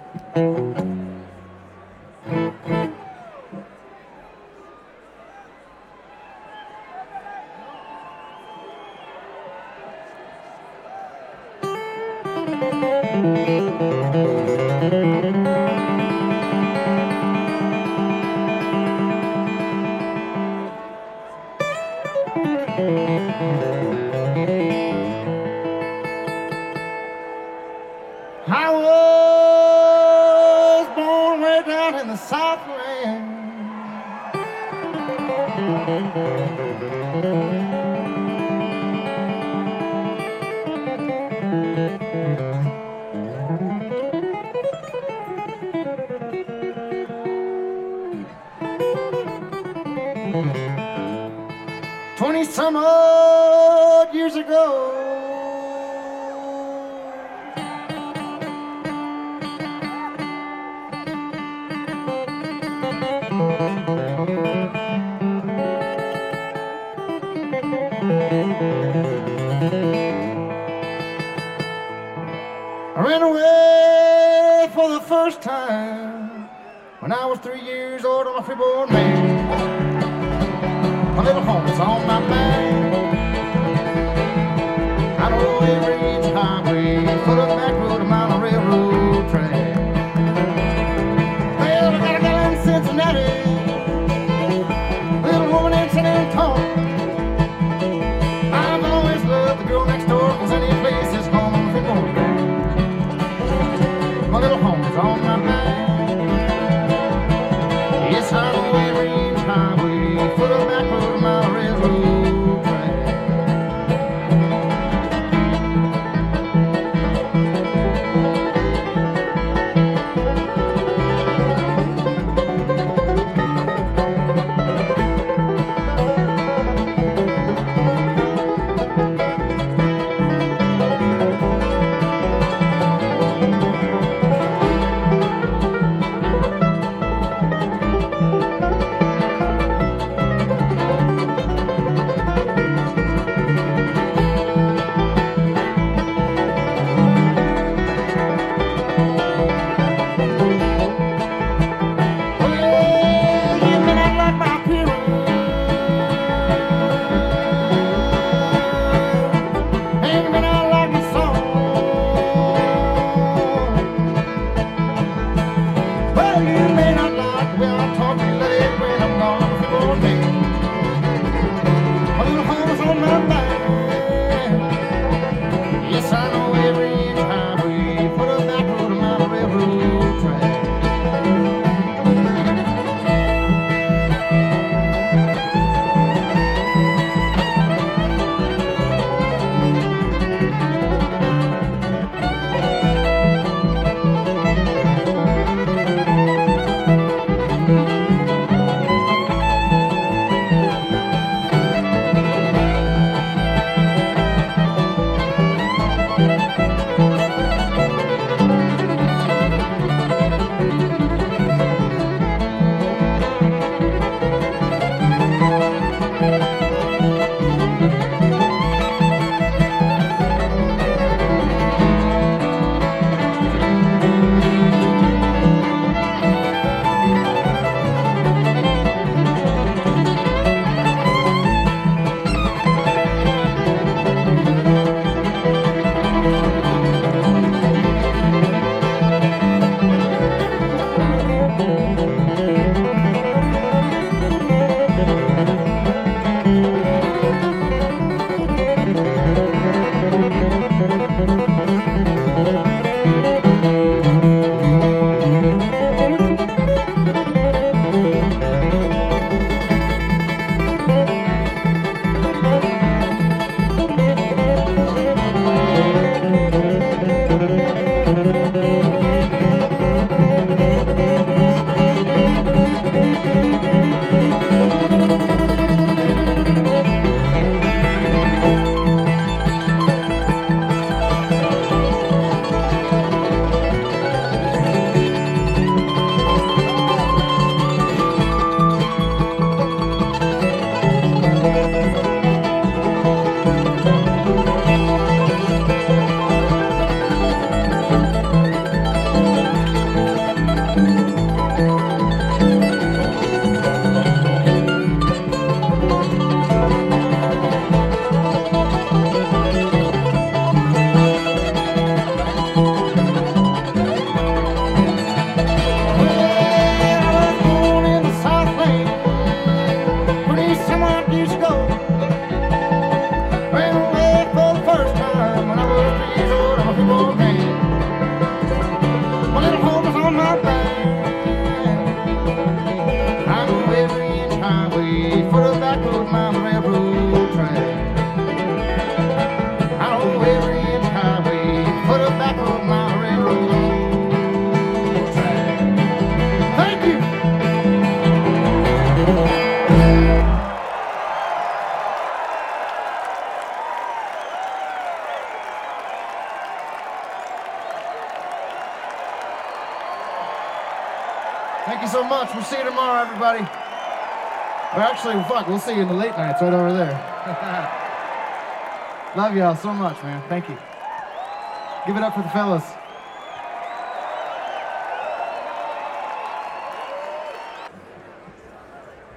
I was born way down in the Southland. 20 some odd years ago. I ran away for the first time when I was 3 years old on a freeborn man. My little home is on my mind. I know every inch highway, full of back road, a mile of railroad track. Well, I got a gal in Cincinnati, little woman in San Antonio. I've always loved the girl next door, 'cause any place is home on the freeborn man. My little home is on my mind. Yes, I know every inch highway, full of back road, a mile of railroad track. Thank you so much. We'll see you tomorrow, everybody. Or actually, fuck, we'll see you in the late nights right over there. Love y'all so much, man. Thank you. Give it up for the fellas.